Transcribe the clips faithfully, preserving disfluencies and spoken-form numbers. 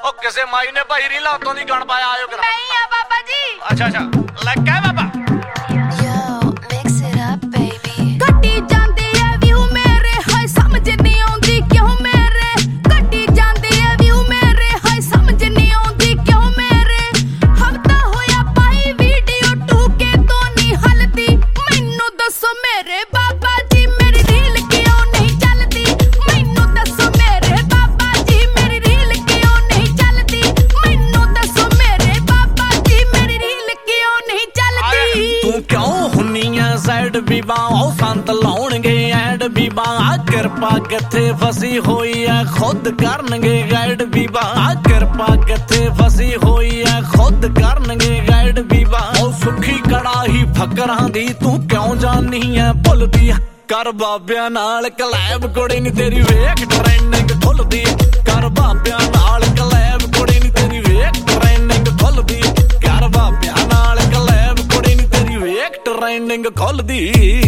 ओ किसे माई ने भाई रीला उतों दी गण पाया आयो करा नहीं आ बाबा जी। अच्छा अच्छा लग गया बाबा संत लाउणगे एंड बीबा किरपा किथे फसी हुई है खुद करनगे गाइड बीबा किरपा किथे फसी हुई है खुद करनगे गाइड बीबा ओ सुखी कड़ाही फकरां दी तू क्यों जानी है भुलदी कर बाबियां नाल कलैब कुड़ी नी तेरी वेख ट्रेंडिंग खुलदी कर बाबियां नाल कलैब कुड़ी नी तेरी वेख ट्रेंडिंग खुलदी कर बाबियां नाल कलैब कुड़ी नी तेरी वेख ट्रेंडिंग खुलदी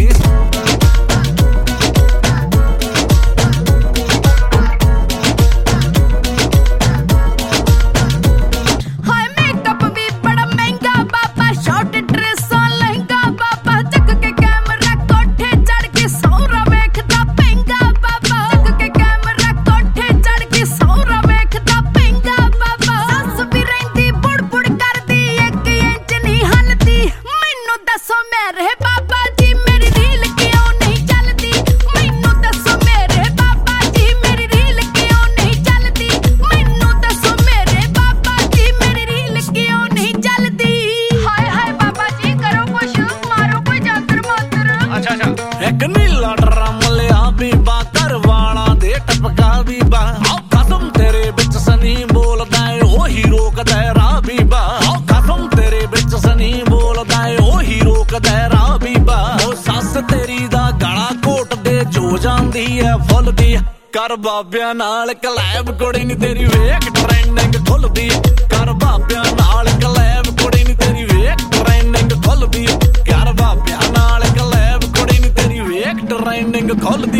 एक नीला ड्रम लिया बीबा घर वाला दे टपका बीबा कसम तेरे बिच सनी बोलदा है ओही रोकदा है राह बीबा कसम तेरे बिच सनी बोलदा है ओही रोकदा है राह बीबा ओ सस तेरी दा गला कोट दे जो जांदी है फुल दी कर बाबियां नाल कलैब कुड़ी नी तेरी वेख ट्रेंडिंग खुलदी कर बाबियां नाल कलैब कुड़ी नी तेरी वेख ट्रेंडिंग खुलदी कर बाबियां नाल कलैब कुड़ी नी तेरी वेख ट्रेंडिंग खुलदी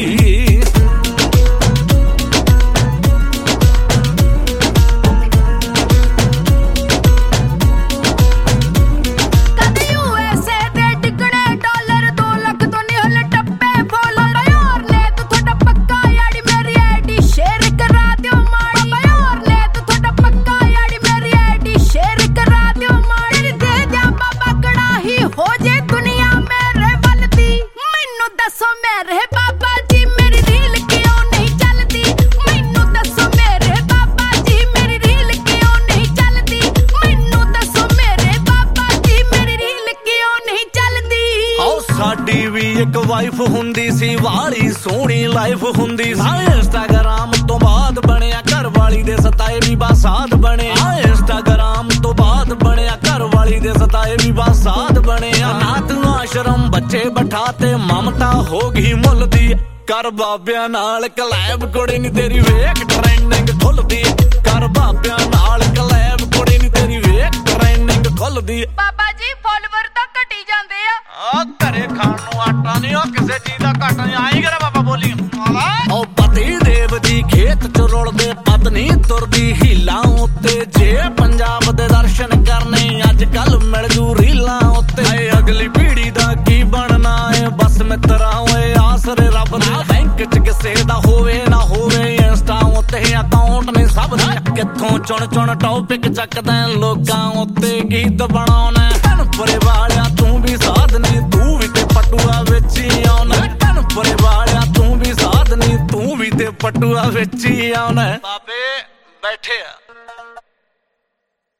साडी भी एक वाइफ हुंदी सी वाली सोहनी लाइफ हुंदी सी इंस्टाग्राम तो बाद बनिया घर वाली दे सताए भी बासाद बने इंस्टाग्राम तो बाद बनिया घर वाली दे सताए भी बासाद बने अनाथ आश्रम बच्चे बैठाते ममता होगी मुल दी कर बाबियां नाल कलैब कुड़ी नी तेरी वेख ट्रेंडिंग खुलदी कर बाबियां नाल कलैब कुड़ी नी तेरी वेख ट्रेंडिंग खुलदी बाबा जी फॉलोवर तो घटी जांदे आ आ घरे खाण नूं आटा नहीं ओ किसे चीज दा घाटा नहीं आई करे बाबा बोली ओ पति देव दी खेत च रुलदे पत्नी तुरदी हीलां उत्ते जे पंजाब दे दर्शन करने अज कल मिल जू रीलां उत्ते अगली पीढ़ी दा की बनना है बस मित्रा ओए आसरे रब दे बैंक च किसे दा होवे ना होवे इंस्टा उत्ते अकाउंट नहीं सब दा कित्थों चुन चुन टॉपिक चकदा लोकां उत्ते गीत बनाउणा परे वालिया तू भी साध नहीं तू भी ते पटुआ विच ही आउणा परे वालिया तू भी साध नहीं तू भी ते पटुआ विच ही आउणा बाबे बैठे आ